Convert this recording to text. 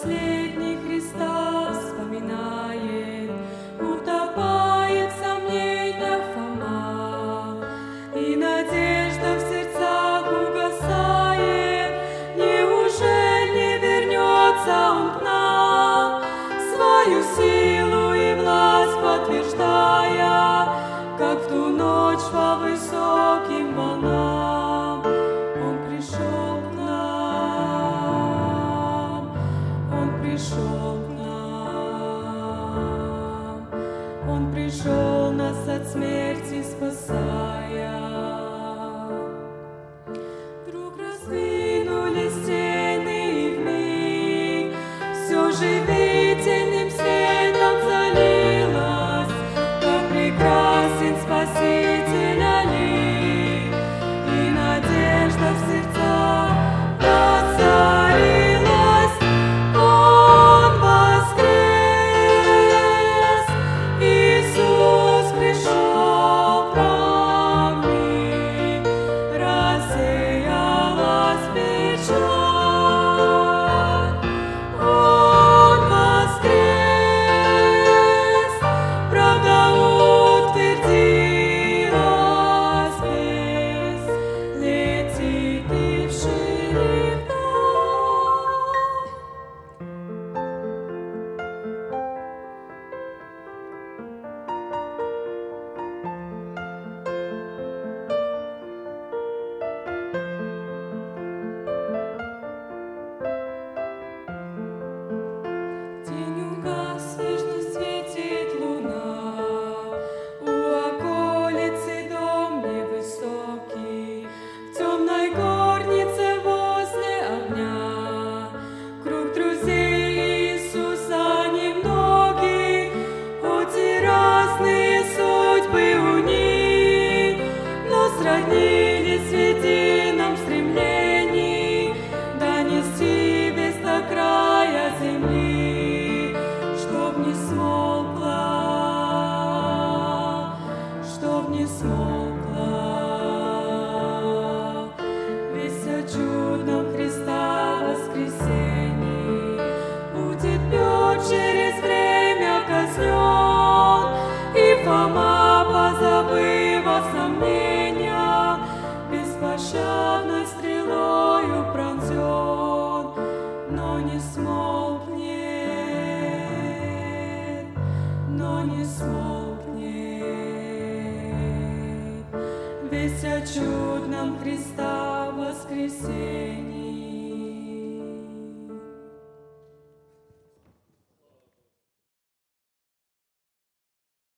последний Христа вспоминает, утопает в сомнениях Фома, и надежда в сердцах угасает. Неужели не вернется Он к нам, свою силу и власть подтверждая, как в ту ночь по высоким волнам? Он пришел к нам, Он пришел к нам, Он пришел нас от смерти спасая. Вдруг раздвинулись стены, и вмиг все живительным светом залилось, как прекрасен Спасителя лик, и надежда в сердцах воцарилась. Он воскрес, Иисус пришел к нам, в миг рассеялась печаль. Он воскрес, правда утвердилась весть, летит и вшире вдаль. День угас, лишь не светит луна, у околицы дом невысокий, в темной горнице возле огня. Круг друзей Иисуса немногих, хоть и разные судьбы у них, но сроднились в едином стремлении донести весть до края земли, чтоб не смолкла, чтоб не смолкла весть о чудном Христа воскресении. Будет Петр через время казнен, и Фома, позабыв о сомнениях, беспощадной стрелою пронзен, но не смолкнет, но не смолкнет весть о чудном Христа воскресении.